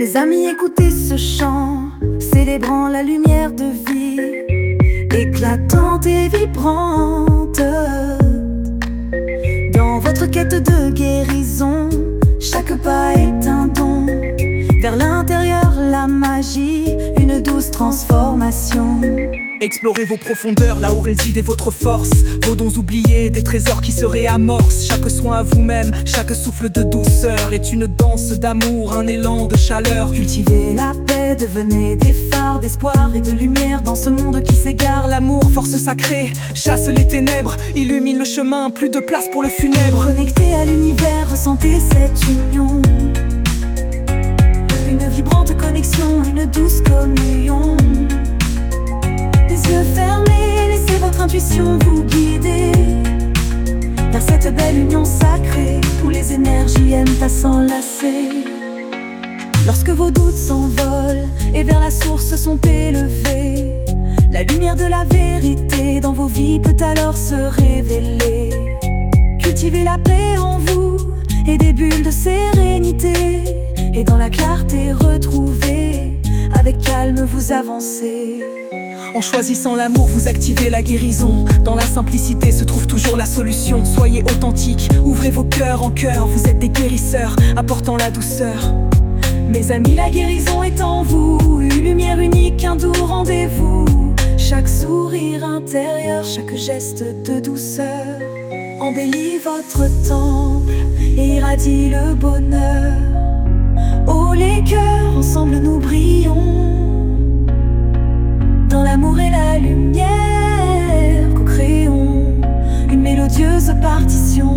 Les amis, écoutez ce chant, célébrant la lumière de vie, éclatante et vibrante. Dans votre quête de guérison, chaque pas est un don. Vers l'intérieur, la magie, une douce transformation. Explorez vos profondeurs, là où réside votre force. Vos dons oubliés, des trésors qui se réamorcent. Chaque soin à vous-même, chaque souffle de douceur est une danse d'amour, un élan de chaleur. Cultivez la paix, devenez des phares d'espoir et de lumière dans ce monde qui s'égare. L'amour, force sacrée, chasse les ténèbres, illumine le chemin, plus de place pour le funèbre. Connecté à l'univers, ressentez cette union. Une vibrante connexion, une douce communion. Les yeux fermés, laissez votre intuition vous guider vers cette belle union sacrée où les énergies aiment à s'enlacer. Lorsque vos doutes s'envolent et vers la source sont élevés, la lumière de la vérité dans vos vies peut alors se révéler. Cultivez la paix en vous et des bulles de sérénité, et dans la clarté retrouvée, avec calme vous avancez. En choisissant l'amour, vous activez la guérison. Dans la simplicité se trouve toujours la solution. Soyez authentiques, ouvrez vos cœurs en cœur. Vous êtes des guérisseurs, apportant la douceur. Mes amis, la guérison est en vous. Une lumière unique, un doux rendez-vous. Chaque sourire intérieur, chaque geste de douceur embellit votre temple et irradie le bonheur. Oh les cœurs, ensemble nous brillons. Dans l'amour et la lumière, co-créons une mélodieuse partition.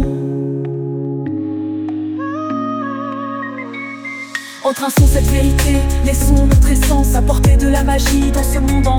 Entraçons cette vérité, laissons notre essence apporter de la magie dans ce monde